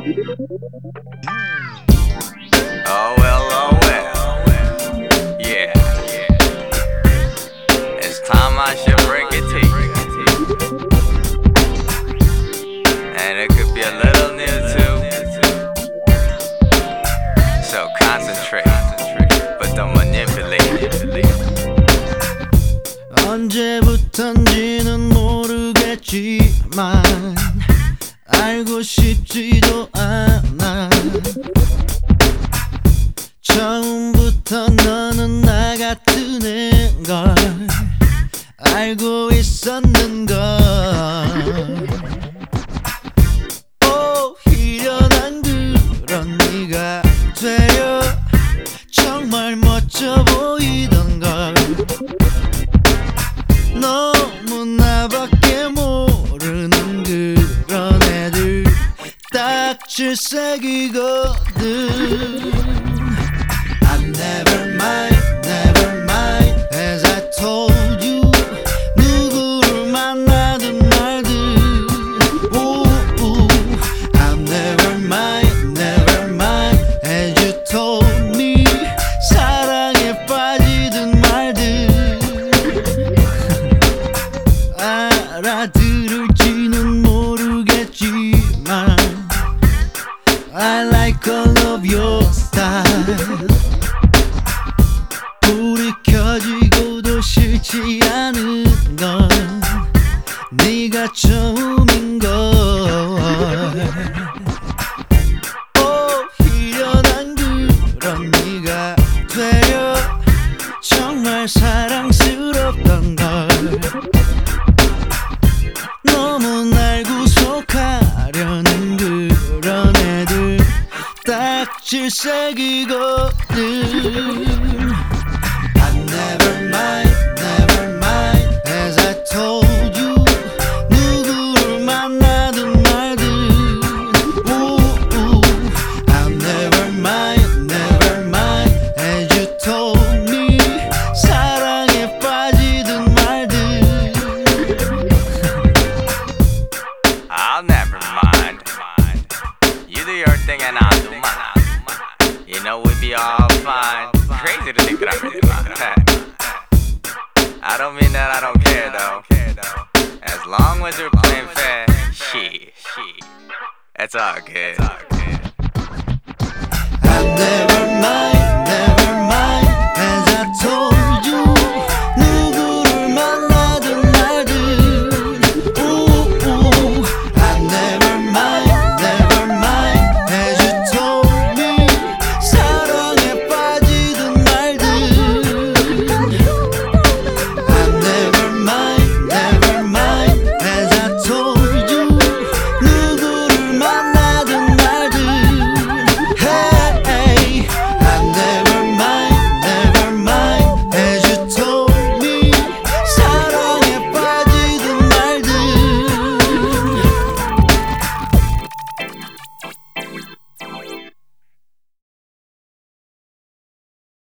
Oh well, oh well. Yeah. It's time I should break it to you. And it could be a little new too. So concentrate, but don't manipulate. 언제부턴지는 모르겠지만 알고 싶지도 않아. 처음부터 너는 나 같은 애걸 알고 있었는걸. 오히려 난 그런 네가 되려 정말 멋져 보이던걸. 너무 나밖에 모르는 그런 애들 딱 질색이거든. Never mind, as I told you. 누구를 만나든 말든. I'm never mind, as you told me. 사랑에 빠지든 말든. 알아들을지는 모르겠지만 I like all of your style. 불이 켜지고도 싫지 않은 건 네가 처음인걸. 오히려 난 그런 네가 되려 정말 사랑스럽던걸. 너무 날 구속하려는 그런 애들 딱 질색이거든. Never mind, as I told you. 누구를 만나든 말든. I'm never mind, as you told me. 사랑에 빠지든 말든. I'll never mind. You do your thing and I'll do mine. You know we'll be all fine. Crazy to think that I really mind. I don't mean that I don't care though. As long as you're playing fair, she, it's all good. I never mind.